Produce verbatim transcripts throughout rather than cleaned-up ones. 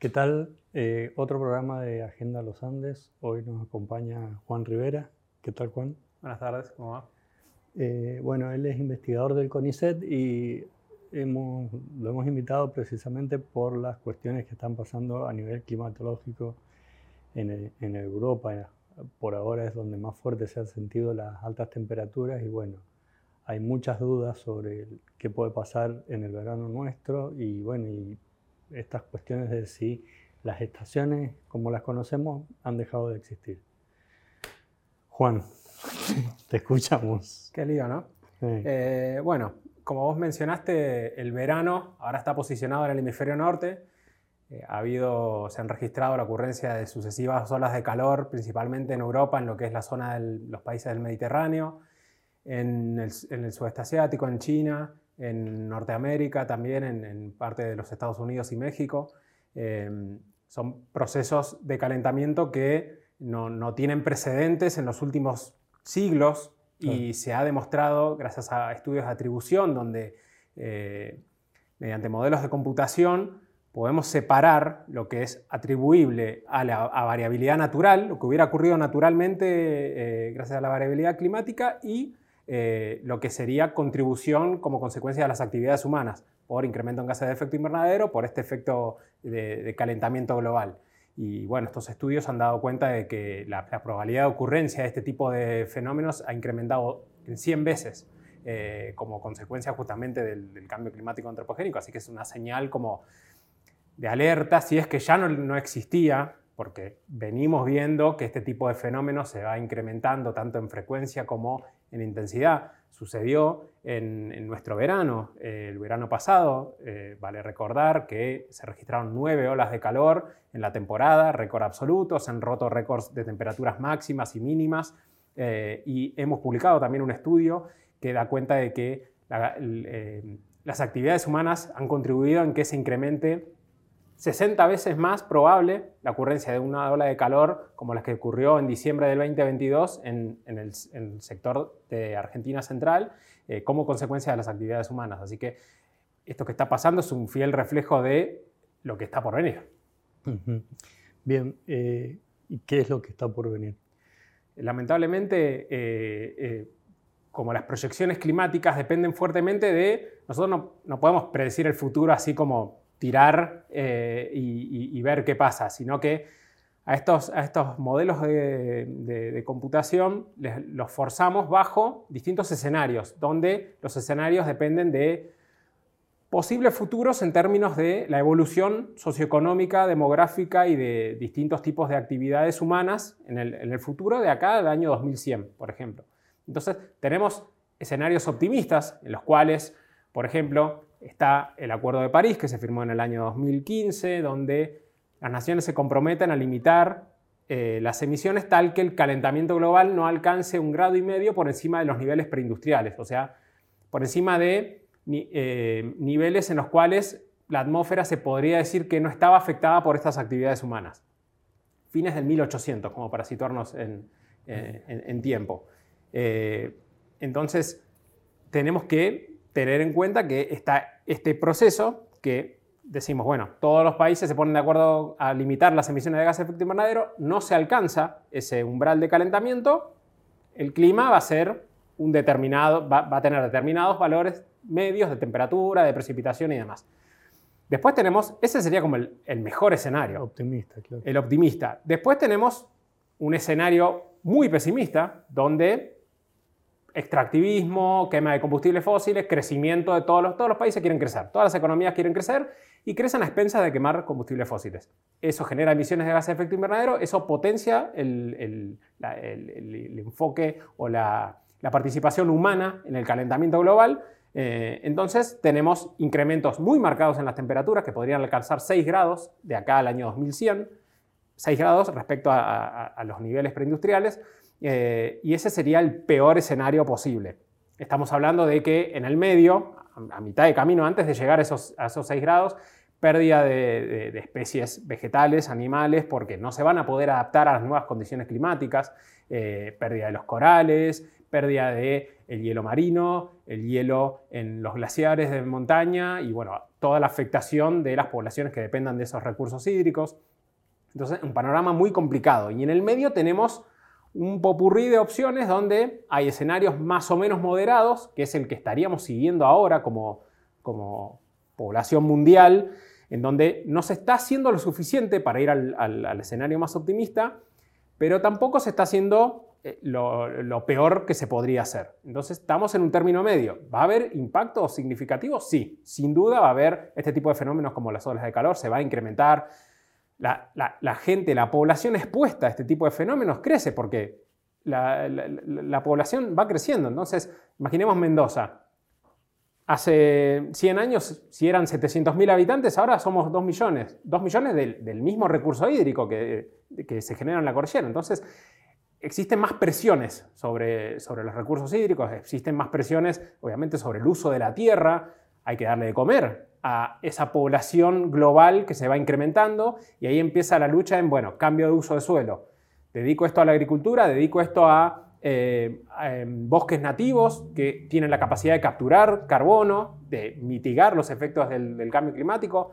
¿Qué tal? Eh, otro programa de Agenda Los Andes. Hoy nos acompaña Juan Rivera. ¿Qué tal, Juan? Buenas tardes, ¿cómo va? Eh, bueno, él es investigador del CONICET y hemos, lo hemos invitado precisamente por las cuestiones que están pasando a nivel climatológico en, el, en Europa. Por ahora es donde más fuerte se han sentido las altas temperaturas y bueno, hay muchas dudas sobre qué puede pasar en el verano nuestro y bueno, y estas cuestiones de si las estaciones como las conocemos han dejado de existir. Juan, te escuchamos. Qué lío, ¿no? Sí. Eh, bueno, como vos mencionaste, el verano ahora está posicionado en el hemisferio norte. Eh, ha habido, se han registrado la ocurrencia de sucesivas olas de calor, principalmente en Europa, en lo que es la zona de los países del Mediterráneo, en el, en el sudeste asiático, en China, en Norteamérica, también en, en parte de los Estados Unidos y México. Eh, son procesos de calentamiento que no, no tienen precedentes en los últimos siglos y se ha demostrado, gracias a estudios de atribución, donde eh, mediante modelos de computación podemos separar lo que es atribuible a la a variabilidad natural, lo que hubiera ocurrido naturalmente eh, gracias a la variabilidad climática, y eh, lo que sería contribución como consecuencia de las actividades humanas, por incremento en gases de efecto invernadero, por este efecto de, de calentamiento global. Y bueno, estos estudios han dado cuenta de que la, la probabilidad de ocurrencia de este tipo de fenómenos ha incrementado en cien veces eh, como consecuencia justamente del, del cambio climático antropogénico. Así que es una señal como de alerta, si es que ya no, no existía, porque venimos viendo que este tipo de fenómenos se va incrementando tanto en frecuencia como en intensidad. Sucedió en, en nuestro verano, eh, el verano pasado. Eh, vale recordar que se registraron nueve olas de calor en la temporada, récord absoluto, se han roto récords de temperaturas máximas y mínimas, eh, y hemos publicado también un estudio que da cuenta de que la, eh, las actividades humanas han contribuido en que se incremente sesenta veces más probable la ocurrencia de una ola de calor como la que ocurrió en diciembre del veinte veintidós en, en, el, en el sector de Argentina Central eh, como consecuencia de las actividades humanas. Así que esto que está pasando es un fiel reflejo de lo que está por venir. Uh-huh. Bien, eh, ¿y qué es lo que está por venir? Lamentablemente, eh, eh, como las proyecciones climáticas dependen fuertemente de... Nosotros no, no podemos predecir el futuro así como tirar eh, y, y, y ver qué pasa, sino que a estos, a estos modelos de, de, de computación les, los forzamos bajo distintos escenarios, donde los escenarios dependen de posibles futuros en términos de la evolución socioeconómica, demográfica y de distintos tipos de actividades humanas en el, en el futuro de acá al año dos mil cien, por ejemplo. Entonces, tenemos escenarios optimistas en los cuales, por ejemplo, está el Acuerdo de París, que se firmó en el año dos mil quince, donde las naciones se comprometen a limitar eh, las emisiones tal que el calentamiento global no alcance un grado y medio por encima de los niveles preindustriales, o sea, por encima de ni, eh, niveles en los cuales la atmósfera se podría decir que no estaba afectada por estas actividades humanas. Fines del mil ochocientos, como para situarnos en, eh, en, en tiempo. Eh, entonces, tenemos que tener en cuenta que está este proceso que decimos, bueno, todos los países se ponen de acuerdo a limitar las emisiones de gases de efecto invernadero, no se alcanza ese umbral de calentamiento, el clima va a ser un determinado, va, va a tener determinados valores medios de temperatura, de precipitación y demás. Después tenemos, ese sería como el, el mejor escenario. Optimista, claro. El optimista. Después tenemos un escenario muy pesimista, donde extractivismo, quema de combustibles fósiles, crecimiento de todos los, todos los países quieren crecer, todas las economías quieren crecer y crecen a expensas de quemar combustibles fósiles. Eso genera emisiones de gases de efecto invernadero, eso potencia el, el, la, el, el, el enfoque o la, la participación humana en el calentamiento global. Eh, entonces tenemos incrementos muy marcados en las temperaturas que podrían alcanzar seis grados de acá al año dos mil cien, seis grados respecto a, a, a los niveles preindustriales. Eh, y ese sería el peor escenario posible. Estamos hablando de que en el medio, a, a mitad de camino antes de llegar a esos, a esos seis grados, pérdida de, de, de especies vegetales, animales, porque no se van a poder adaptar a las nuevas condiciones climáticas, eh, pérdida de los corales, pérdida de el hielo marino, el hielo en los glaciares de montaña y bueno, toda la afectación de las poblaciones que dependan de esos recursos hídricos. Entonces, un panorama muy complicado. Y en el medio tenemos un popurrí de opciones donde hay escenarios más o menos moderados, que es el que estaríamos siguiendo ahora como, como población mundial, en donde no se está haciendo lo suficiente para ir al, al, al escenario más optimista, pero tampoco se está haciendo eh, lo, lo peor que se podría hacer. Entonces estamos en un término medio. ¿Va a haber impactos significativos? Sí, sin duda va a haber este tipo de fenómenos como las olas de calor, se va a incrementar. La, la, la gente, la población expuesta a este tipo de fenómenos crece porque la, la, la población va creciendo. Entonces, imaginemos Mendoza. Hace cien años, si eran setecientos mil habitantes, ahora somos dos millones. dos millones del, del mismo recurso hídrico que, que se genera en la cordillera. Entonces, existen más presiones sobre, sobre los recursos hídricos, existen más presiones, obviamente, sobre el uso de la tierra. Hay que darle de comer a esa población global que se va incrementando y ahí empieza la lucha en, bueno, cambio de uso de suelo. Dedico esto a la agricultura, dedico esto a Eh, eh, bosques nativos que tienen la capacidad de capturar carbono, de mitigar los efectos del, del cambio climático.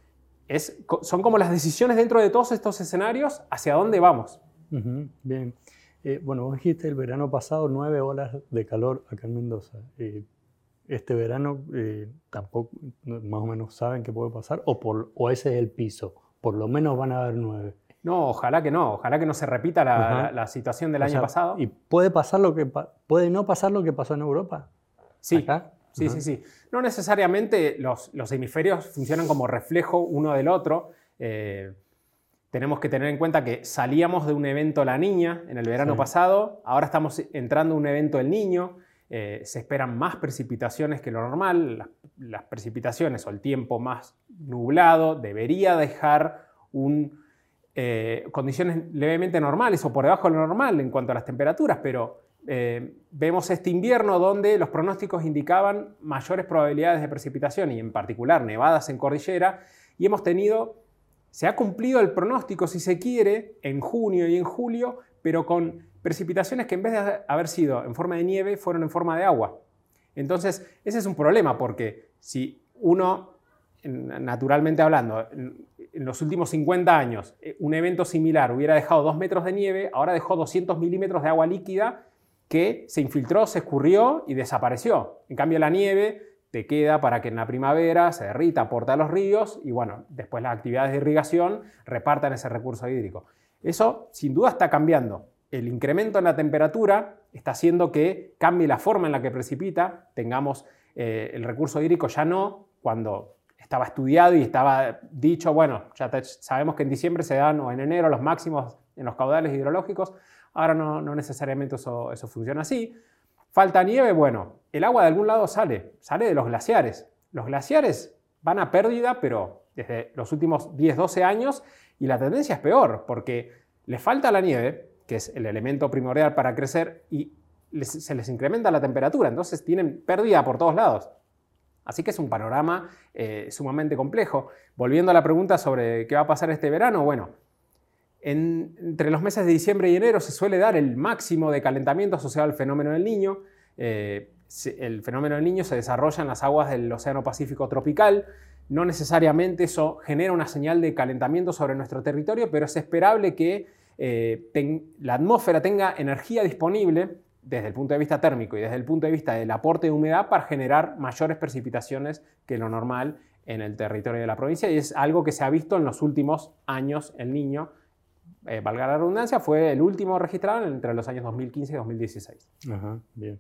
Es, son como las decisiones dentro de todos estos escenarios hacia dónde vamos. Uh-huh, bien. Eh, bueno, vos dijiste el verano pasado nueve olas de calor acá en Mendoza. Eh, este verano eh, tampoco, más o menos saben qué puede pasar, o, por, o ese es el piso. Por lo menos van a haber nueve. No, ojalá que no, ojalá que no se repita la, la, la situación del o año sea, pasado. ¿Y puede pasar lo que puede no pasar lo que pasó en Europa? Sí, ¿Acá? sí, uh-huh. sí, sí. No necesariamente los, los hemisferios funcionan como reflejo uno del otro. Eh, tenemos que tener en cuenta que salíamos de un evento La Niña en el verano sí. pasado, ahora estamos entrando en un evento El Niño. Eh, se esperan más precipitaciones que lo normal. Las, las precipitaciones o el tiempo más nublado debería dejar un Eh, condiciones levemente normales o por debajo de lo normal en cuanto a las temperaturas, pero eh, vemos este invierno donde los pronósticos indicaban mayores probabilidades de precipitación y en particular nevadas en cordillera y hemos tenido, se ha cumplido el pronóstico si se quiere en junio y en julio, pero con precipitaciones que en vez de haber sido en forma de nieve fueron en forma de agua. Entonces ese es un problema porque si uno, naturalmente hablando, en los últimos cincuenta años, un evento similar hubiera dejado dos metros de nieve, ahora dejó doscientos milímetros de agua líquida que se infiltró, se escurrió y desapareció. En cambio, la nieve te queda para que en la primavera se derrita, aporte a los ríos y, bueno, después las actividades de irrigación repartan ese recurso hídrico. Eso, sin duda, está cambiando. El incremento en la temperatura está haciendo que cambie la forma en la que precipita, tengamos eh, el recurso hídrico ya no cuando estaba estudiado y estaba dicho, bueno, ya te, sabemos que en diciembre se dan o en enero los máximos en los caudales hidrológicos, ahora no, no necesariamente eso, eso funciona así. Falta nieve, bueno, el agua de algún lado sale, sale de los glaciares. Los glaciares van a pérdida, pero desde los últimos diez, doce años, y la tendencia es peor, porque les falta la nieve, que es el elemento primordial para crecer, y les, se les incrementa la temperatura, entonces tienen pérdida por todos lados. Así que es un panorama eh, sumamente complejo. Volviendo a la pregunta sobre qué va a pasar este verano, bueno, en, entre los meses de diciembre y enero se suele dar el máximo de calentamiento asociado al fenómeno del Niño. Eh, el fenómeno del Niño se desarrolla en las aguas del Océano Pacífico tropical. No necesariamente eso genera una señal de calentamiento sobre nuestro territorio, pero es esperable que eh, ten, la atmósfera tenga energía disponible desde el punto de vista térmico y desde el punto de vista del aporte de humedad para generar mayores precipitaciones que lo normal en el territorio de la provincia y es algo que se ha visto en los últimos años. El Niño, eh, valga la redundancia, fue el último registrado entre los años dos mil quince y dos mil dieciséis. Ajá, bien.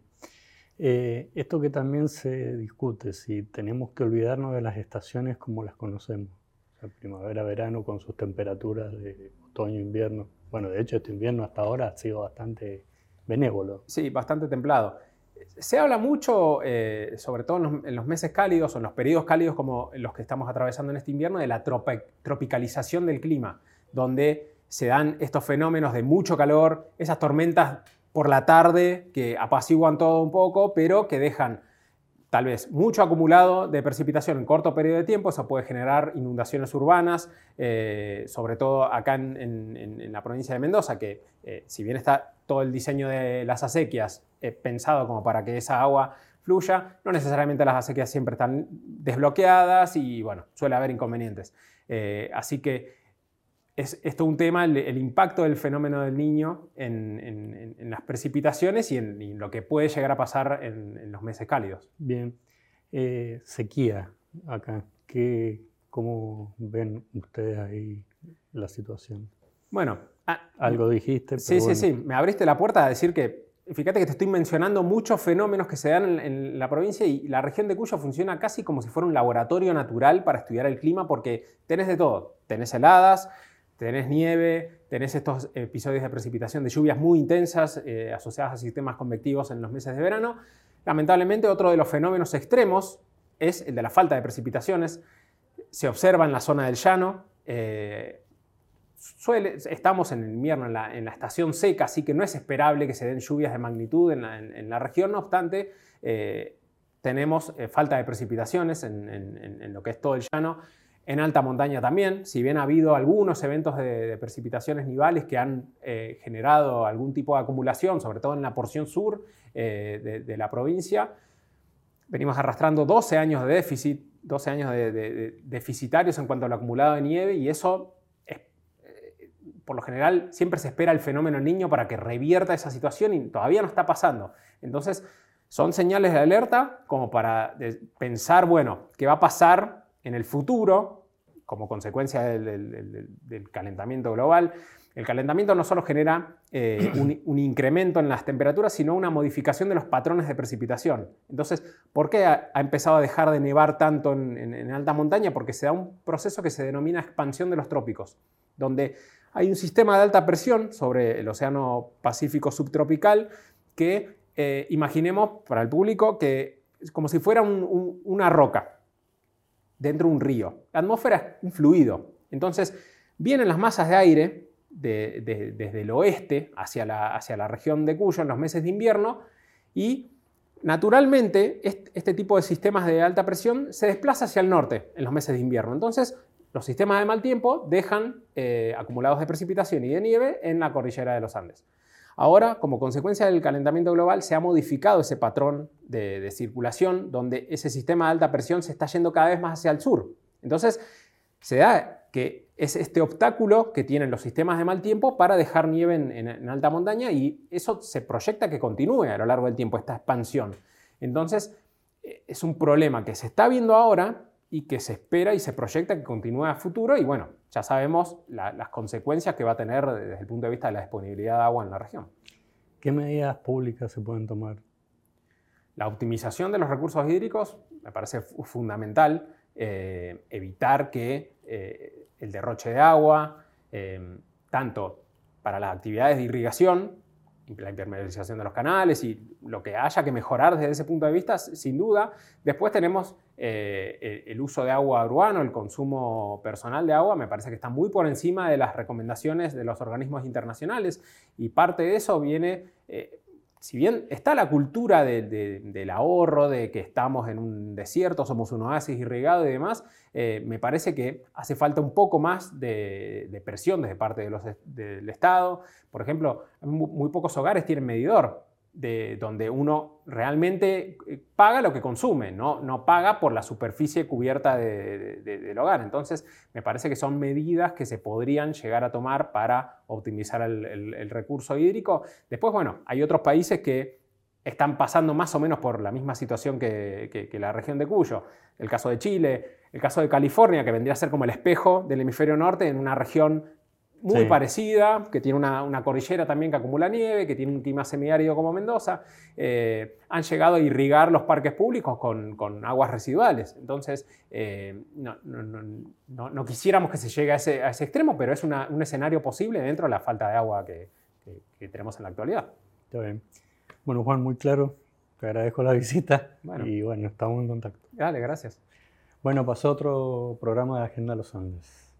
Eh, esto que también se discute, si tenemos que olvidarnos de las estaciones como las conocemos, o sea, primavera, verano con sus temperaturas de otoño, invierno. Bueno, de hecho este invierno hasta ahora ha sido bastante benévolo. Sí, bastante templado. Se habla mucho, eh, sobre todo en los, en los meses cálidos o en los periodos cálidos como los que estamos atravesando en este invierno, de la tropi- tropicalización del clima, donde se dan estos fenómenos de mucho calor, esas tormentas por la tarde que apaciguan todo un poco, pero que dejan tal vez mucho acumulado de precipitación en corto periodo de tiempo. Eso puede generar inundaciones urbanas, eh, sobre todo acá en, en, en la provincia de Mendoza, que eh, si bien está todo el diseño de las acequias eh, pensado como para que esa agua fluya. No necesariamente las acequias siempre están desbloqueadas y bueno, suele haber inconvenientes. Eh, así que es, es todo un tema el, el impacto del fenómeno del Niño en, en, en las precipitaciones y en, y en lo que puede llegar a pasar en, en los meses cálidos. Bien. Eh, sequía acá. ¿Qué, ¿Cómo ven ustedes ahí la situación? Bueno, ah, algo dijiste. Pero sí, bueno. sí, sí. Me abriste la puerta a decir que fíjate que te estoy mencionando muchos fenómenos que se dan en, en la provincia y la región de Cuyo funciona casi como si fuera un laboratorio natural para estudiar el clima porque tenés de todo. Tenés heladas, tenés nieve, tenés estos episodios de precipitación de lluvias muy intensas eh, asociadas a sistemas convectivos en los meses de verano. Lamentablemente, otro de los fenómenos extremos es el de la falta de precipitaciones. Se observa en la zona del llano. Eh, Suele, estamos en el invierno, en la, en la estación seca, así que no es esperable que se den lluvias de magnitud en la, en, en la región. No obstante, eh, tenemos eh, falta de precipitaciones en, en, en lo que es todo el llano. En alta montaña también, si bien ha habido algunos eventos de, de precipitaciones nivales que han eh, generado algún tipo de acumulación, sobre todo en la porción sur eh, de, de la provincia, venimos arrastrando doce años de déficit, doce años de, de, de deficitarios en cuanto al acumulado de nieve y eso... Por lo general, siempre se espera el fenómeno Niño para que revierta esa situación y todavía no está pasando. Entonces, son señales de alerta como para pensar, bueno, ¿qué va a pasar en el futuro como consecuencia del, del, del, del calentamiento global? El calentamiento no solo genera eh, un, un incremento en las temperaturas, sino una modificación de los patrones de precipitación. Entonces, ¿por qué ha, ha empezado a dejar de nevar tanto en, en, en alta montaña? Porque se da un proceso que se denomina expansión de los trópicos, donde hay un sistema de alta presión sobre el Océano Pacífico subtropical que eh, imaginemos para el público que es como si fuera un, un, una roca dentro de un río. La atmósfera es un fluido. Entonces vienen las masas de aire de, de, desde el oeste hacia la, hacia la región de Cuyo en los meses de invierno y naturalmente este, este tipo de sistemas de alta presión se desplaza hacia el norte en los meses de invierno. Entonces los sistemas de mal tiempo dejan eh, acumulados de precipitación y de nieve en la cordillera de los Andes. Ahora, como consecuencia del calentamiento global, se ha modificado ese patrón de, de circulación donde ese sistema de alta presión se está yendo cada vez más hacia el sur. Entonces, se da que es este obstáculo que tienen los sistemas de mal tiempo para dejar nieve en, en, en alta montaña y eso se proyecta que continúe a lo largo del tiempo, esta expansión. Entonces, es un problema que se está viendo ahora y que se espera y se proyecta que continúe a futuro y bueno, ya sabemos la, las consecuencias que va a tener desde el punto de vista de la disponibilidad de agua en la región. ¿Qué medidas públicas se pueden tomar? La optimización de los recursos hídricos me parece fundamental, eh, evitar que eh, el derroche de agua, eh, tanto para las actividades de irrigación, la impermeabilización de los canales y lo que haya que mejorar desde ese punto de vista, sin duda. Después tenemos eh, el uso de agua urbano, el consumo personal de agua, me parece que está muy por encima de las recomendaciones de los organismos internacionales y parte de eso viene, eh, si bien está la cultura de, de, del ahorro, de que estamos en un desierto, somos un oasis irrigado y demás, eh, me parece que hace falta un poco más de, de presión desde parte de los, de, del Estado. Por ejemplo, muy, muy pocos hogares tienen medidor, de, donde uno realmente paga lo que consume, no, no paga por la superficie cubierta de, de, de, del hogar. Entonces, me parece que son medidas que se podrían llegar a tomar para optimizar el, el, el recurso hídrico. Después, bueno, hay otros países que están pasando más o menos por la misma situación que, que, que la región de Cuyo. El caso de Chile, el caso de California, que vendría a ser como el espejo del hemisferio norte en una región muy sí. parecida, que tiene una, una cordillera también que acumula nieve, que tiene un clima semiárido como Mendoza, eh, han llegado a irrigar los parques públicos con, con aguas residuales. Entonces, eh, no, no, no, no, no quisiéramos que se llegue a ese, a ese extremo, pero es una, un escenario posible dentro de la falta de agua que, que, que tenemos en la actualidad. Está bien. Bueno, Juan, muy claro. Te agradezco la visita bueno. y bueno, estamos en contacto. Dale, gracias. Bueno, pasó otro programa de Agenda Los Andes.